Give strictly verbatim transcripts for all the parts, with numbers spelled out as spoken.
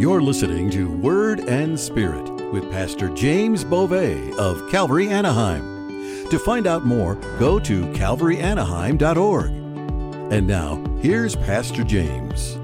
You're listening to Word and Spirit with Pastor James Beauvais of Calvary Anaheim. To find out more, go to calvary anaheim dot org. And now, here's Pastor James.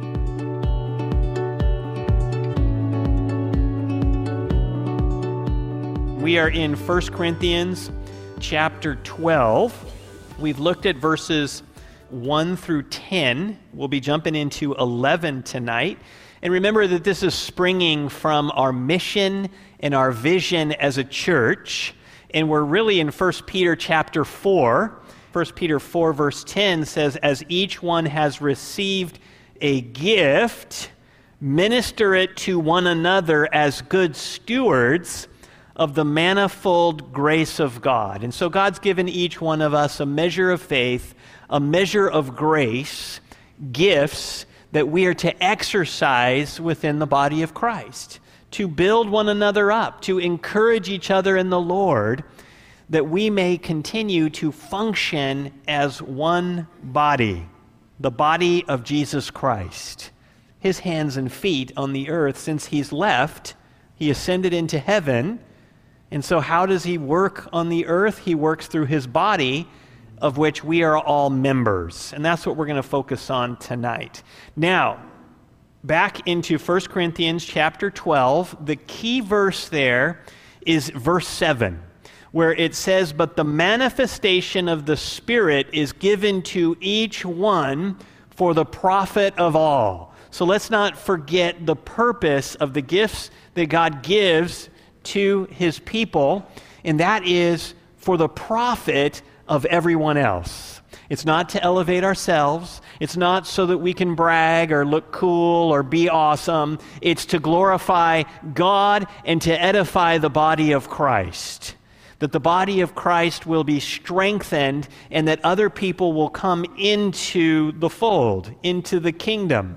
We are in First Corinthians chapter twelve. We've looked at verses one through ten. We'll be jumping into eleven tonight. And remember that this is springing from our mission and our vision as a church. And we're really in First Peter chapter four. First Peter four verse ten says, "As each one has received a gift, minister it to one another as good stewards of the manifold grace of God." And so God's given each one of us a measure of faith, a measure of grace, gifts that we are to exercise within the body of Christ, to build one another up, to encourage each other in the Lord, that we may continue to function as one body, the body of Jesus Christ. His hands and feet on the earth, since he's left, he ascended into heaven. And so how does he work on the earth? He works through his body, of which we are all members. And that's what we're going to focus on tonight. Now, back into First Corinthians chapter twelve, the key verse there is verse seven, where it says, "But the manifestation of the Spirit is given to each one for the profit of all." So let's not forget the purpose of the gifts that God gives to his people, and that is for the profit of everyone else. It's not to elevate ourselves. It's not so that we can brag or look cool or be awesome. It's to glorify God and to edify the body of Christ. That the body of Christ will be strengthened and that other people will come into the fold, into the kingdom.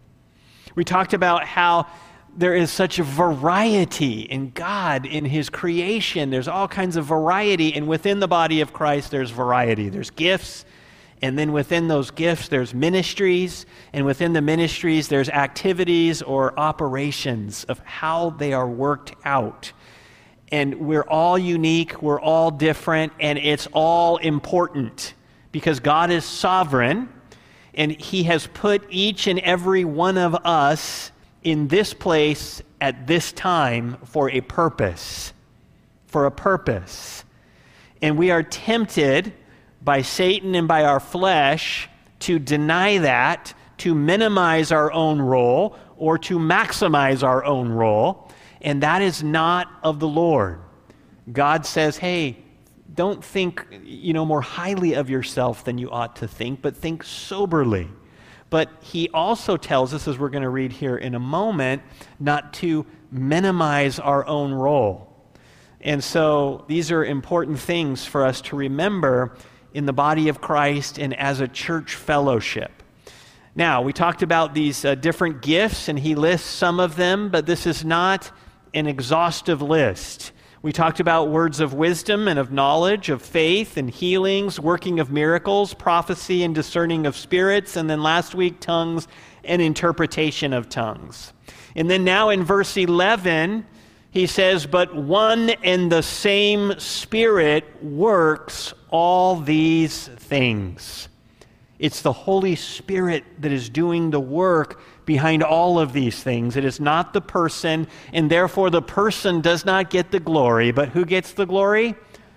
We talked about how there is such a variety in God, in his creation. There's all kinds of variety, and within the body of Christ, there's variety. There's gifts, and then within those gifts, there's ministries, and within the ministries, there's activities or operations of how they are worked out. And we're all unique, we're all different, and it's all important because God is sovereign, and he has put each and every one of us in this place at this time for a purpose, for a purpose. And we are tempted by Satan and by our flesh to deny that, to minimize our own role, or to maximize our own role, and that is not of the Lord. God says, hey, don't think, you know, more highly of yourself than you ought to think, but think soberly. But he also tells us, as we're going to read here in a moment, not to minimize our own role. And so these are important things for us to remember in the body of Christ and as a church fellowship. Now, we talked about these uh, different gifts, and he lists some of them, but this is not an exhaustive list. We talked about words of wisdom and of knowledge, of faith and healings, working of miracles, prophecy and discerning of spirits, and then last week, tongues and interpretation of tongues. And then now in verse eleven, he says, "But one and the same Spirit works all these things." It's the Holy Spirit that is doing the work behind all of these things. It is not the person, and therefore the person does not get the glory. But who gets the glory?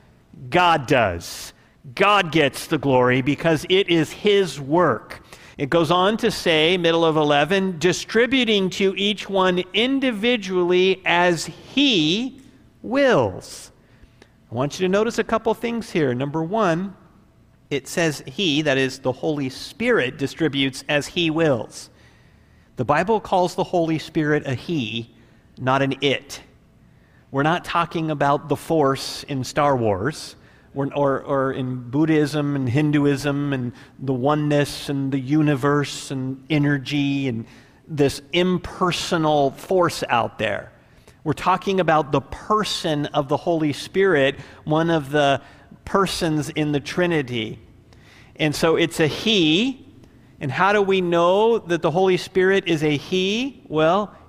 God does. God gets the glory because it is his work. It goes on to say, middle of eleven, "distributing to each one individually as he wills." I want you to notice a couple things here. Number one, it says he, that is the Holy Spirit, distributes as he wills. The Bible calls the Holy Spirit a he, not an it. We're not talking about the Force in Star Wars, or, or, or in Buddhism and Hinduism and the oneness and the universe and energy and this impersonal force out there. We're talking about the person of the Holy Spirit, one of the persons in the Trinity. And so it's a he. And how do we know that the Holy Spirit is a he? Well,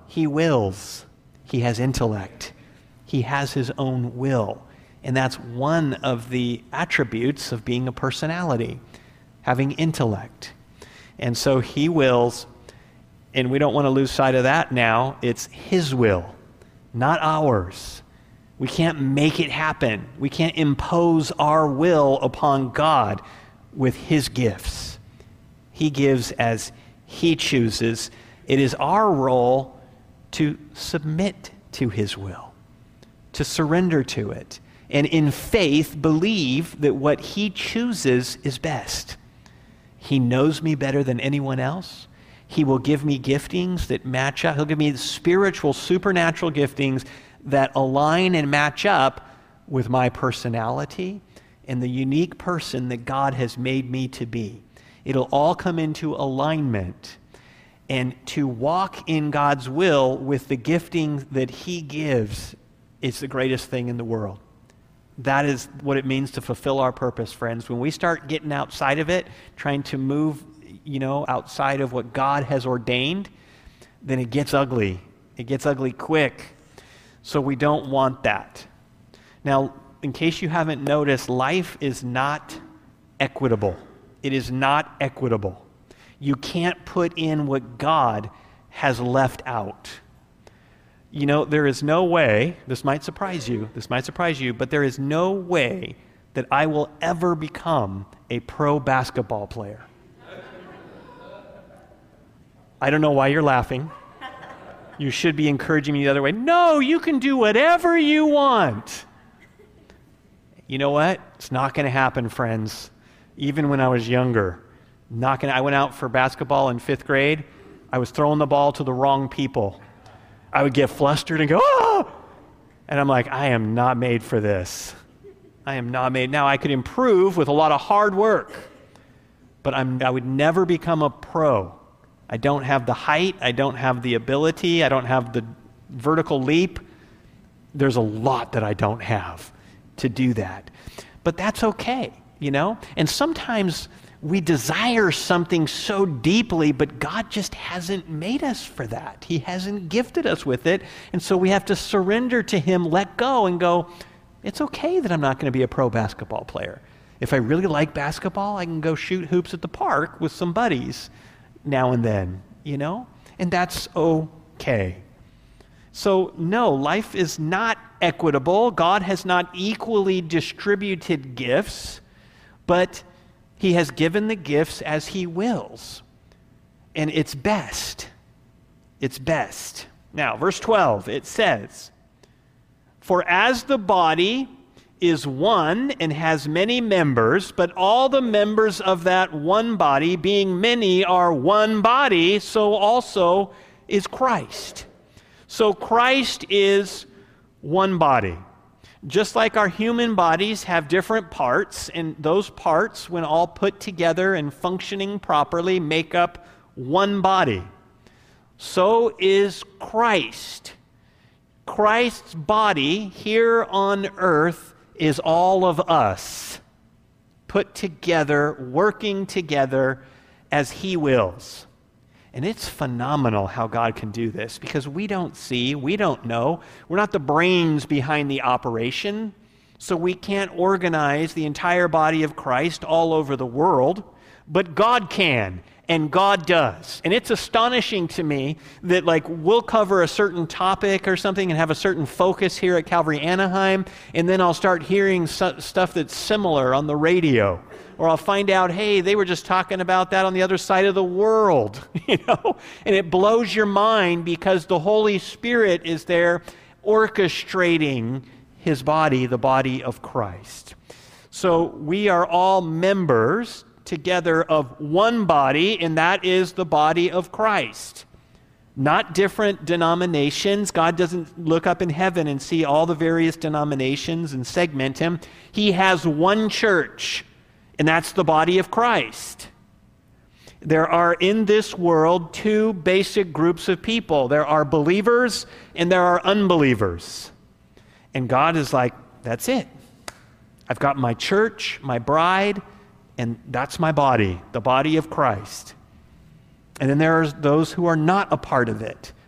He wills. He has intellect. He has his own will. And that's one of the attributes of being a personality, having intellect. And so he wills, and we don't want to lose sight of that now. It's his will, not ours. We can't make it happen. We can't impose our will upon God with his gifts. He gives as he chooses. It is our role to submit to his will, to surrender to it, and in faith believe that what he chooses is best. He knows me better than anyone else. He will give me giftings that match up. He'll give me spiritual, supernatural giftings that align and match up with my personality and the unique person that God has made me to be. It'll all come into alignment. And to walk in God's will with the gifting that he gives is the greatest thing in the world. That is what it means to fulfill our purpose, friends. When we start getting outside of it, trying to move, you know, outside of what God has ordained, then it gets ugly. It gets ugly quick. So we don't want that. Now, in case you haven't noticed, life is not equitable. It is not equitable. You can't put in what God has left out. You know, there is no way, this might surprise you, this might surprise you, but there is no way that I will ever become a pro basketball player. I don't know why you're laughing. You should be encouraging me the other way. No, you can do whatever you want. You know what? It's not going to happen, friends. Even when I was younger, not gonna, I went out for basketball in fifth grade. I was throwing the ball to the wrong people. I would get flustered and go, oh! And I'm like, I am not made for this. I am not made. Now, I could improve with a lot of hard work, but I'm, I would never become a pro. I don't have the height. I don't have the ability. I don't have the vertical leap. There's a lot that I don't have to do that. But that's okay, you know? And sometimes we desire something so deeply, but God just hasn't made us for that. He hasn't gifted us with it. And so we have to surrender to him, let go, and go, it's okay that I'm not going to be a pro basketball player. If I really like basketball, I can go shoot hoops at the park with some buddies now and then, you know? And that's okay. So no, life is not equitable. God has not equally distributed gifts, but he has given the gifts as he wills. And it's best. It's best. Now, verse twelve, it says, "For as the body is one and has many members, but all the members of that one body, being many, are one body, so also is Christ." So Christ is one body. Just like our human bodies have different parts, and those parts, when all put together and functioning properly, make up one body. So is Christ. Christ's body here on earth is all of us, put together, working together as he wills. And it's phenomenal how God can do this, because we don't see, we don't know. We're not the brains behind the operation, so we can't organize the entire body of Christ all over the world, but God can, and God does. And it's astonishing to me that, like, we'll cover a certain topic or something and have a certain focus here at Calvary Anaheim, and then I'll start hearing su- stuff that's similar on the radio. Or I'll find out, hey, they were just talking about that on the other side of the world, you know? And it blows your mind because the Holy Spirit is there orchestrating his body, the body of Christ. So we are all members together of one body, and that is the body of Christ. Not different denominations. God doesn't look up in heaven and see all the various denominations and segment them. He has one church, and that's the body of Christ. There are in this world two basic groups of people. There are believers and there are unbelievers. And God is like, that's it. I've got my church, my bride, and that's my body, the body of Christ. And then there are those who are not a part of it.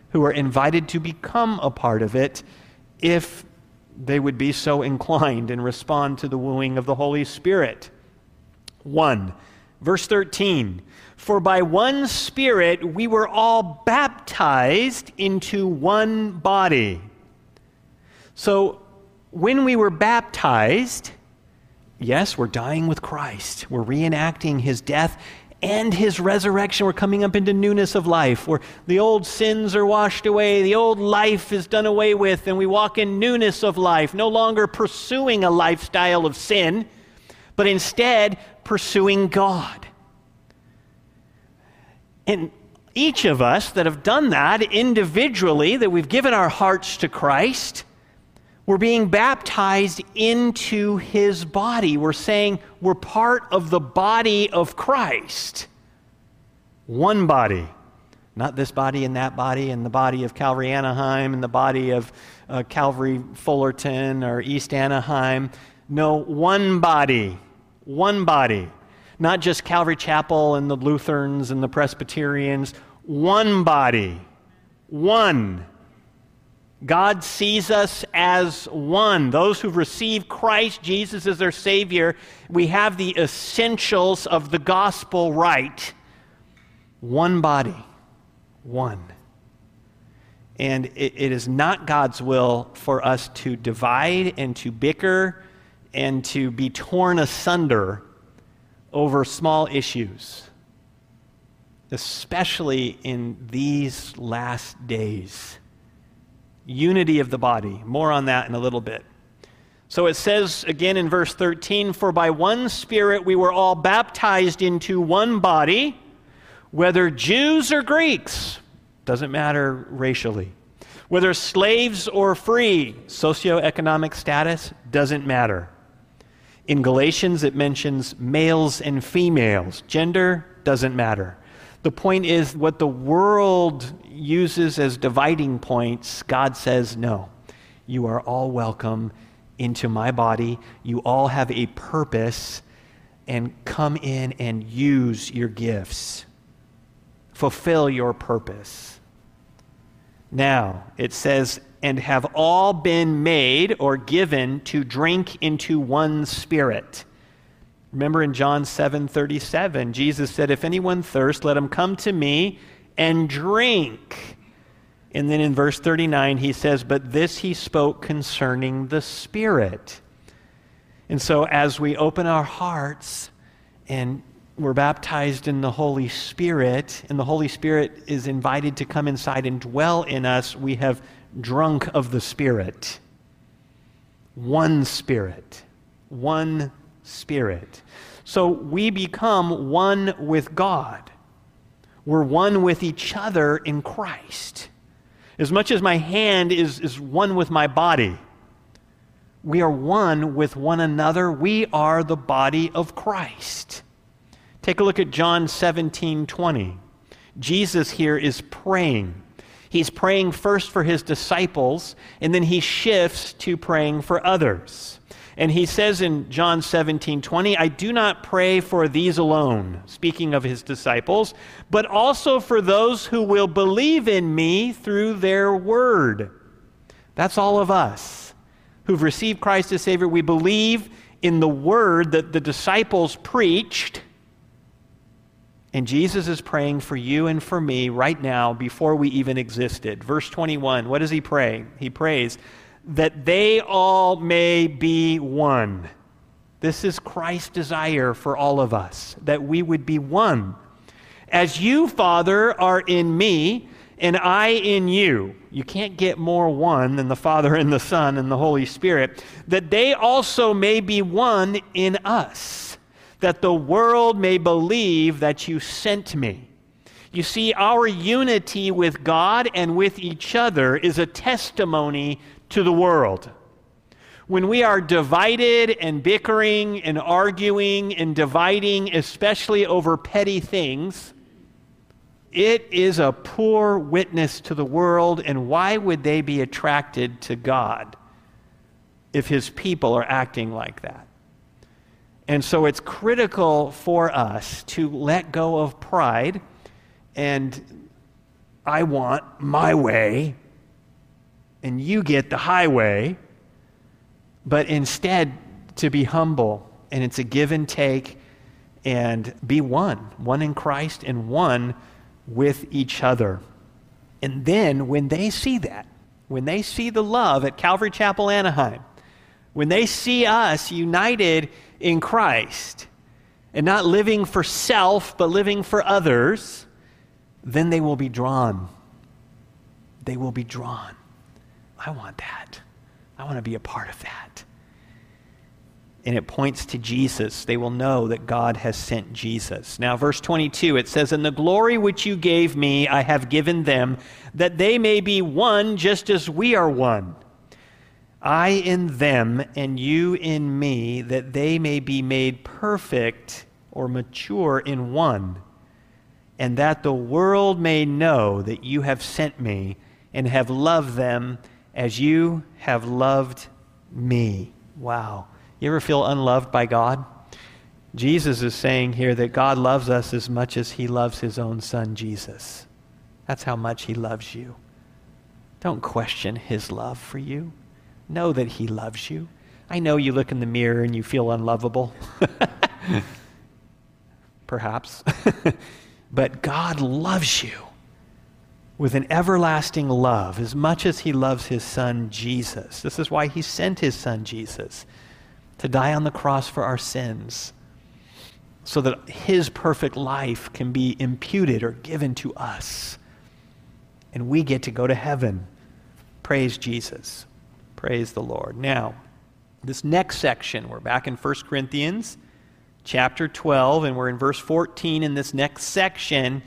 who are invited to become a part of it if they would be so inclined and respond to the wooing of the Holy Spirit. One, verse thirteen, for by one Spirit we were all baptized into one body. So when we were baptized, yes, we're dying with Christ. We're reenacting his death and his resurrection. We're coming up into newness of life, where the old sins are washed away, the old life is done away with, and we walk in newness of life, no longer pursuing a lifestyle of sin, but instead pursuing God. And each of us that have done that individually, that we've given our hearts to Christ, we're being baptized into his body. We're saying we're part of the body of Christ. One body. Not this body and that body and the body of Calvary Anaheim and the body of uh, Calvary Fullerton or East Anaheim. No, one body. One body. Not just Calvary Chapel and the Lutherans and the Presbyterians. One body. One. God sees us as one. Those who've received Christ Jesus as their Savior, we have the essentials of the gospel right. One body. One. And it, it is not God's will for us to divide and to bicker and to be torn asunder over small issues, especially in these last days. Unity of the body. More on that in a little bit. So it says again in verse thirteen, for by one Spirit we were all baptized into one body, whether Jews or Greeks, doesn't matter racially, whether slaves or free, socioeconomic status, doesn't matter. In Galatians it mentions males and females. Gender doesn't matter. The point is, what the world uses as dividing points, God says, no. You are all welcome into my body. You all have a purpose, and come in and use your gifts. Fulfill your purpose. Now, it says, and have all been made or given to drink into one Spirit. Remember in John seven thirty-seven, Jesus said, if anyone thirsts, let him come to me and drink. And then in verse thirty-nine, he says, but this he spoke concerning the Spirit. And so as we open our hearts and we're baptized in the Holy Spirit, and the Holy Spirit is invited to come inside and dwell in us, we have drunk of the Spirit. One Spirit. One Spirit. So we become one with God. We're one with each other in Christ. As much as my hand is, is one with my body, we are one with one another. We are the body of Christ. Take a look at John seventeen twenty. Jesus here is praying. He's praying first for his disciples, and then he shifts to praying for others. And he says in John seventeen twenty, I do not pray for these alone, speaking of his disciples, but also for those who will believe in me through their word. That's all of us who've received Christ as Savior. We believe in the word that the disciples preached. And Jesus is praying for you and for me right now before we even existed. Verse twenty-one, what does he pray? He prays that they all may be one. This is Christ's desire for all of us, that we would be one. As you, Father, are in me, and I in you. You can't get more one than the Father and the Son and the Holy Spirit. That they also may be one in us, that the world may believe that you sent me. You see, our unity with God and with each other is a testimony to the world. When we are divided and bickering and arguing and dividing, especially over petty things, it is a poor witness to the world. And why would they be attracted to God if his people are acting like that? And so it's critical for us to let go of pride and I want my way, and you get the highway, but instead to be humble, and it's a give and take, and be one, one in Christ and one with each other. And then when they see that, when they see the love at Calvary Chapel, Anaheim, when they see us united in Christ and not living for self, but living for others, then they will be drawn. They will be drawn. I want that. I want to be a part of that. And it points to Jesus. They will know that God has sent Jesus. Now, verse twenty-two, it says, "And the glory which you gave me, I have given them, that they may be one just as we are one. I in them, and you in me, that they may be made perfect," or mature, "in one, and that the world may know that you have sent me and have loved them as you have loved me." Wow. You ever feel unloved by God? Jesus is saying here that God loves us as much as he loves his own son, Jesus. That's how much he loves you. Don't question his love for you. Know that he loves you. I know you look in the mirror and you feel unlovable. Perhaps. But God loves you with an everlasting love as much as he loves his son, Jesus. This is why he sent his son, Jesus, to die on the cross for our sins, so that his perfect life can be imputed or given to us. And we get to go to heaven. Praise Jesus. Praise the Lord. Now, this next section, we're back in First Corinthians chapter twelve, and we're in verse fourteen, and this next section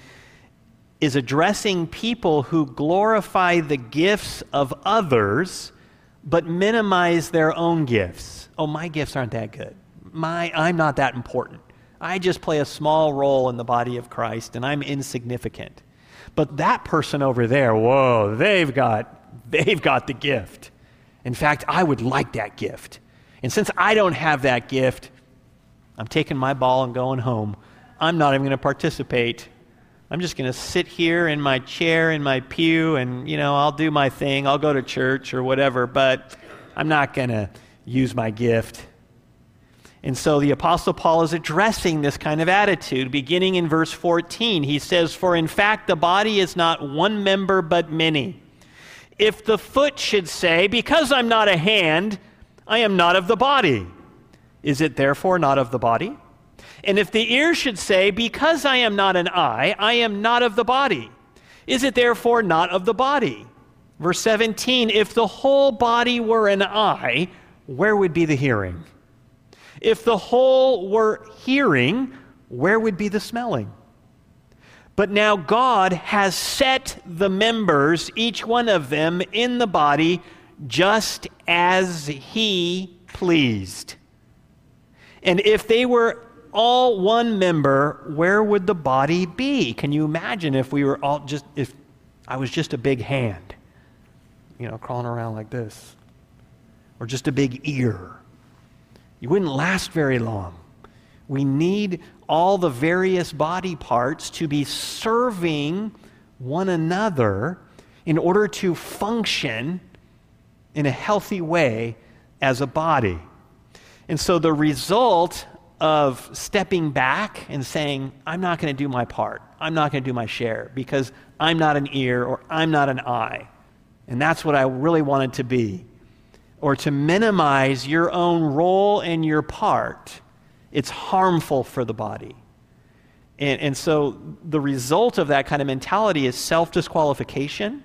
is addressing people who glorify the gifts of others, but minimize their own gifts. Oh, my gifts aren't that good. My, I'm not that important. I just play a small role in the body of Christ, and I'm insignificant. But that person over there, whoa, they've got, they've got the gift. In fact, I would like that gift. And since I don't have that gift, I'm taking my ball and going home. I'm not even going to participate. I'm just going to sit here in my chair, in my pew, and, you know, I'll do my thing. I'll go to church or whatever, but I'm not going to use my gift. And so the Apostle Paul is addressing this kind of attitude. Beginning in verse fourteen, he says, "For in fact the body is not one member but many. If the foot should say, 'Because I'm not a hand, I am not of the body,' is it therefore not of the body? And if the ear should say, 'Because I am not an eye, I am not of the body,' is it therefore not of the body?" Verse seventeen, "If the whole body were an eye, where would be the hearing? If the whole were hearing, where would be the smelling? But now God has set the members, each one of them, in the body just as he pleased. And if they were all one member, where would the body be?" Can you imagine if we were all just, if I was just a big hand, you know, crawling around like this, or just a big ear? You wouldn't last very long. We need all the various body parts to be serving one another in order to function in a healthy way as a body. And so the result of stepping back and saying, I'm not going to do my part, I'm not going to do my share because I'm not an ear or I'm not an eye, and that's what I really wanted to be, or to minimize your own role and your part, it's harmful for the body. And, and so the result of that kind of mentality is self-disqualification.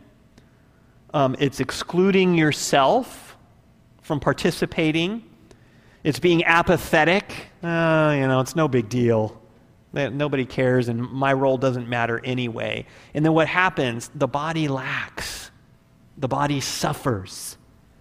Um, it's excluding yourself from participating. It's being apathetic. Uh, you know, it's no big deal. Nobody cares, and my role doesn't matter anyway. And then what happens? The body lacks. The body suffers.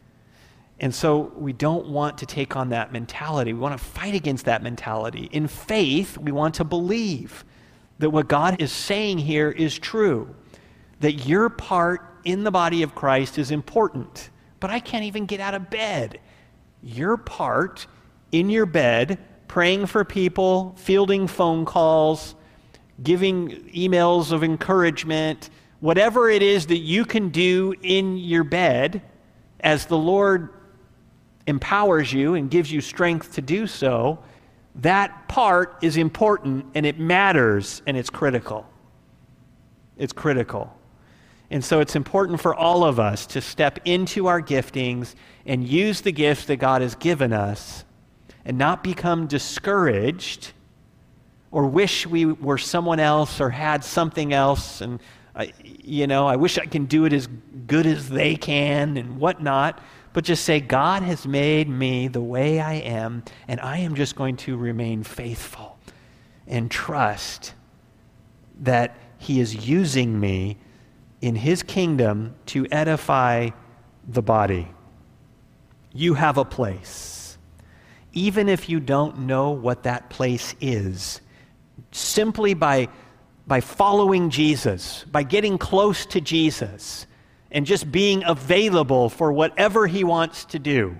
And so we don't want to take on that mentality. We want to fight against that mentality. In faith, we want to believe that what God is saying here is true, that your part in the body of Christ is important. But I can't even get out of bed. Your part in your bed, praying for people, fielding phone calls, giving emails of encouragement, Whatever it is that you can do in your bed, as the Lord empowers you and gives you strength to do so, that part is important and it matters and it's critical. It's critical. And so it's important for all of us to step into our giftings and use the gifts that God has given us and not become discouraged or wish we were someone else or had something else and, I, you know, I wish I can do it as good as they can and whatnot. But just say, God has made me the way I am, and I am just going to remain faithful and trust that He is using me in His kingdom to edify the body. You have a place. Even if you don't know what that place is, simply by, by following Jesus, by getting close to Jesus, and just being available for whatever He wants to do,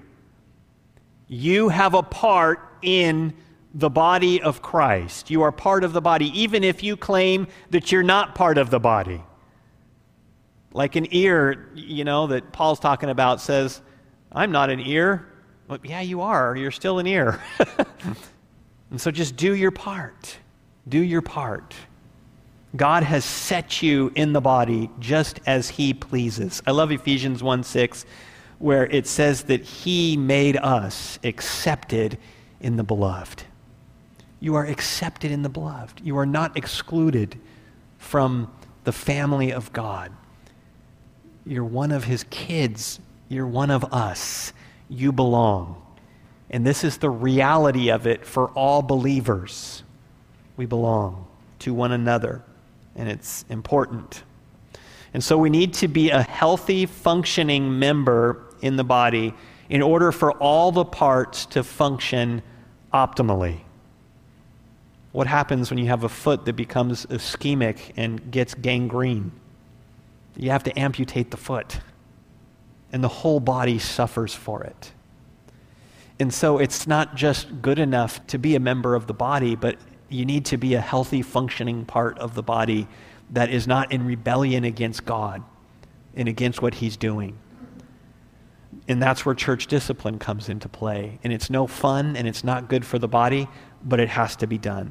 you have a part in the body of Christ. You are part of the body, even if you claim that you're not part of the body. Like an ear, you know, that Paul's talking about says, I'm not an ear. Well, yeah, you are. You're still an ear. And so just do your part. Do your part. God has set you in the body just as He pleases. I love Ephesians one six, where it says that He made us accepted in the beloved. You are accepted in the beloved. You are not excluded from the family of God. You're one of His kids. You're one of us. You belong. And this is the reality of it for all believers. We belong to one another. And it's important. And so we need to be a healthy, functioning member in the body in order for all the parts to function optimally. What happens when you have a foot that becomes ischemic and gets gangrene? You have to amputate the foot, and the whole body suffers for it. And so it's not just good enough to be a member of the body, but you need to be a healthy, functioning part of the body that is not in rebellion against God and against what He's doing. And that's where church discipline comes into play. And it's no fun and it's not good for the body, but it has to be done.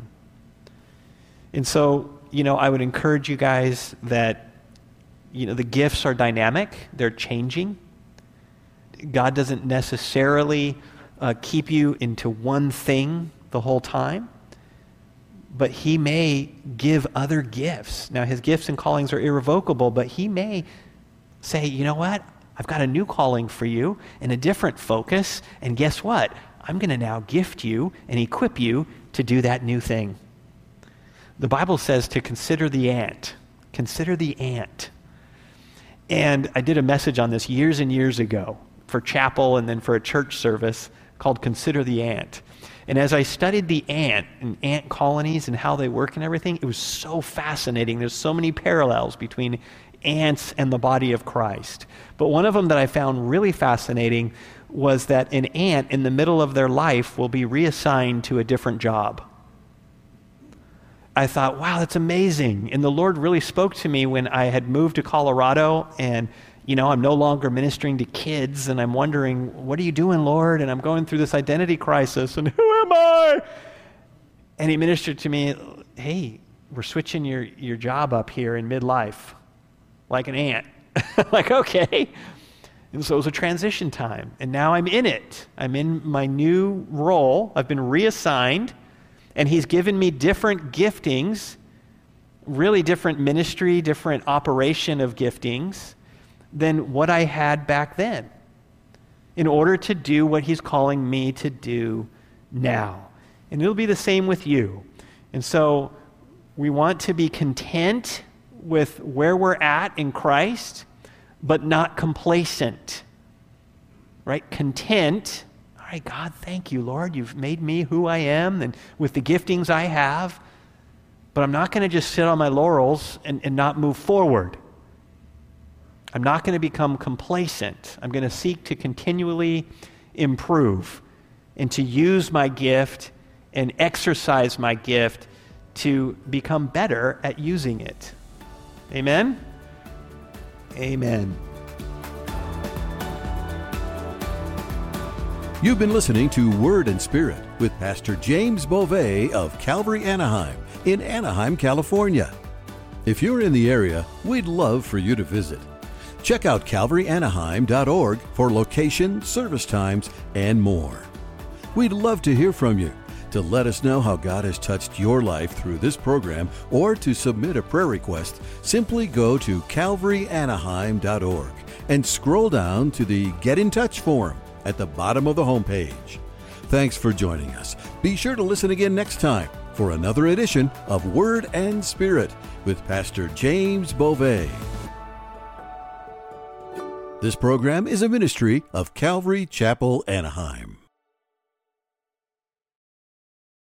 And so, you know, I would encourage you guys that, you know, the gifts are dynamic. They're changing. God doesn't necessarily uh, keep you into one thing the whole time. But He may give other gifts. Now, His gifts and callings are irrevocable, but He may say, you know what? I've got a new calling for you and a different focus, and guess what? I'm going to now gift you and equip you to do that new thing. The Bible says to consider the ant. Consider the ant. And I did a message on this years and years ago for chapel and then for a church service called Consider the Ant. And as I studied the ant and ant colonies and how they work and everything, it was so fascinating. There's so many parallels between ants and the body of Christ. But one of them that I found really fascinating was that an ant in the middle of their life will be reassigned to a different job. I thought, wow, that's amazing. And the Lord really spoke to me when I had moved to Colorado, and you know, I'm no longer ministering to kids, and I'm wondering, what are you doing, Lord? And I'm going through this identity crisis, and who am I? And He ministered to me, hey, we're switching your, your job up here in midlife, like an ant. Like, okay. And so it was a transition time, and now I'm in it. I'm in my new role. I've been reassigned, and He's given me different giftings, really different ministry, different operation of giftings than what I had back then, in order to do what He's calling me to do now. And it'll be the same with you. And so we want to be content with where we're at in Christ, but not complacent, right? Content. All right, God, thank you, Lord. You've made me who I am and with the giftings I have, but I'm not going to just sit on my laurels and, and not move forward. I'm not going to become complacent. I'm going to seek to continually improve and to use my gift and exercise my gift to become better at using it. Amen? Amen. You've been listening to Word and Spirit with Pastor James Beauvais of Calvary Anaheim in Anaheim, California. If you're in the area, we'd love for you to visit. Check out calvary anaheim dot org for location, service times, and more. We'd love to hear from you. To let us know how God has touched your life through this program or to submit a prayer request, simply go to calvary anaheim dot org and scroll down to the Get in Touch form at the bottom of the homepage. Thanks for joining us. Be sure to listen again next time for another edition of Word and Spirit with Pastor James Beauvais. This program is a ministry of Calvary Chapel, Anaheim.